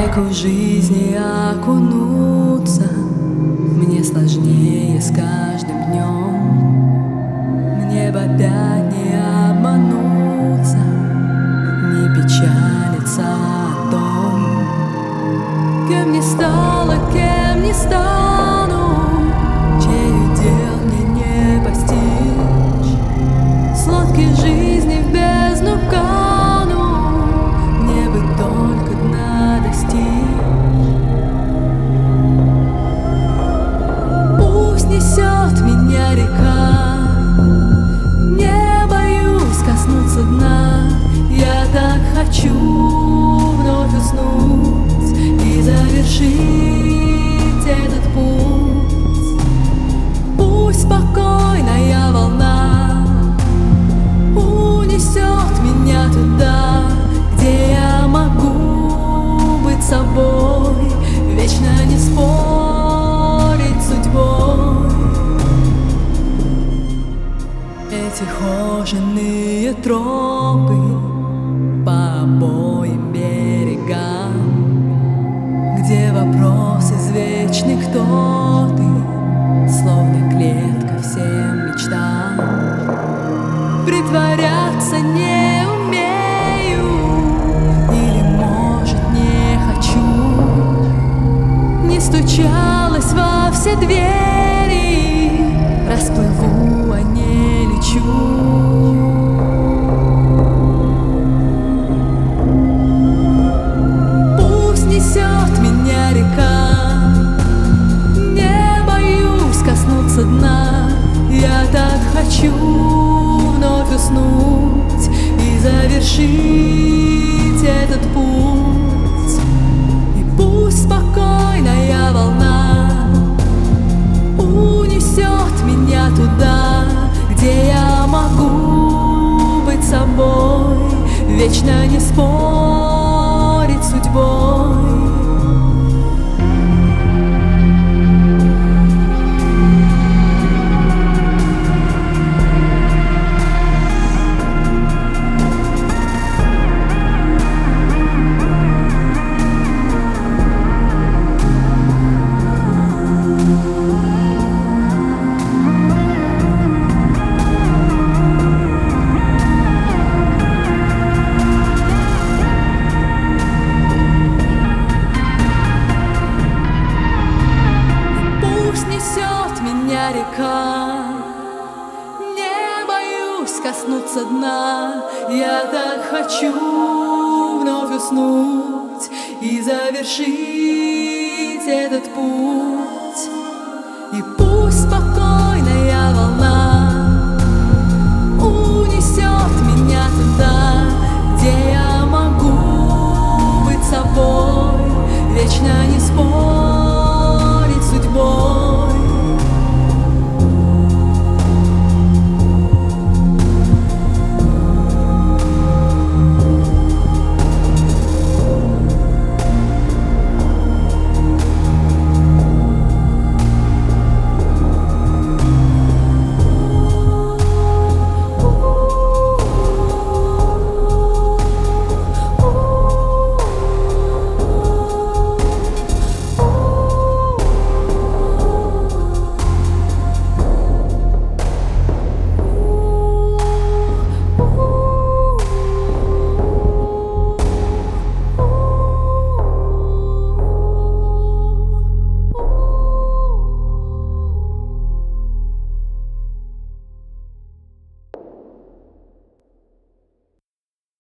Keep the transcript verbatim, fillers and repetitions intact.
в жизни окунуться мне сложнее с каждым днем. Мне бы опять не обмануться, не печалиться о том, кем не стала, кем не стану, чей удел мне не постичь. Сладкие жизни в бездну кану, мне бы только дна достичь. Пусть несет меня река, не боюсь коснуться дна. Я так хочу вновь уснуть и завершить этот путь. Пусть спокойная волна унесет меня туда, где я могу быть собой, вечно не спорить с судьбой. Эти хоженые тропы по обоим берегам, где вопрос извечный: кто ты, словно клетка всем мечтам. Притворяться не умею, или, может, не хочу. Не стучалась во все двери, расплыву, а не лечу. Пусть несет меня река, не боюсь коснуться дна. Я так хочу вновь уснуть и завершить этот путь. И пусть спокойная волна унесет меня туда, где я могу быть собой, вечно не спорить с судьбой. Река, не боюсь коснуться дна. Я так хочу вновь уснуть и завершить этот путь. И пусть пока